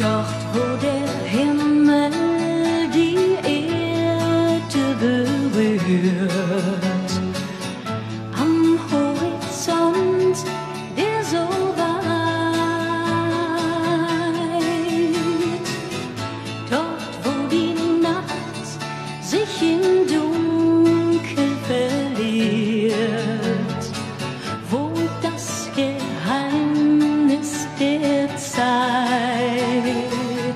Dort, wo der Himmel die Erde berührt, am Horizont, der so weit, dort, wo die Nacht sich in Dunkel verliert, wohnt das Geheimnis der Zeit.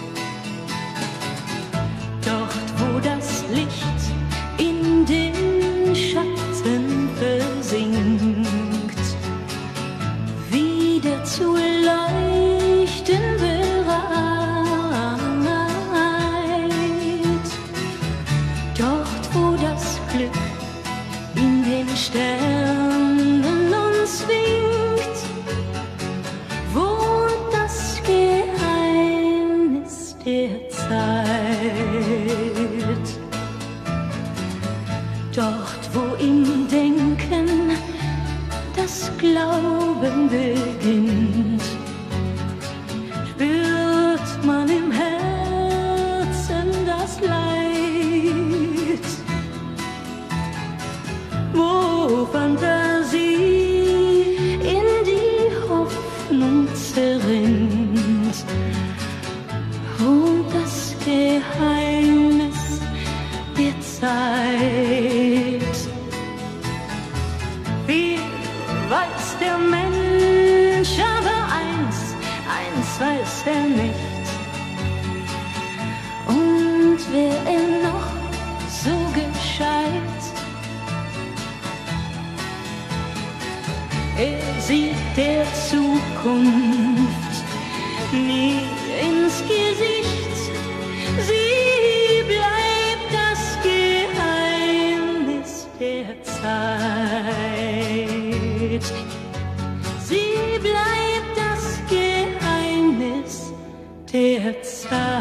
Dort, wo das Licht in den Schatten versinkt, wieder zu leuchten bereit. Dort, wo das Glück in den Sternen uns winkt, wohnt das Geheimnis der Zeit. Dort, wo im Denken das Glauben beginnt, spürt man im Herzen das Leid. Wo Fantasie in die Hoffnung zerrinnt, wohnt das Geheimnis der Zeit. Viel weiß der Mensch, aber eins weiß er nicht. Und wär er noch so gescheit, er sieht der Zukunft nie ins Gesicht. Sie bleibt das Geheimnis der Zeit. Sie bleibt das Geheimnis der Zeit.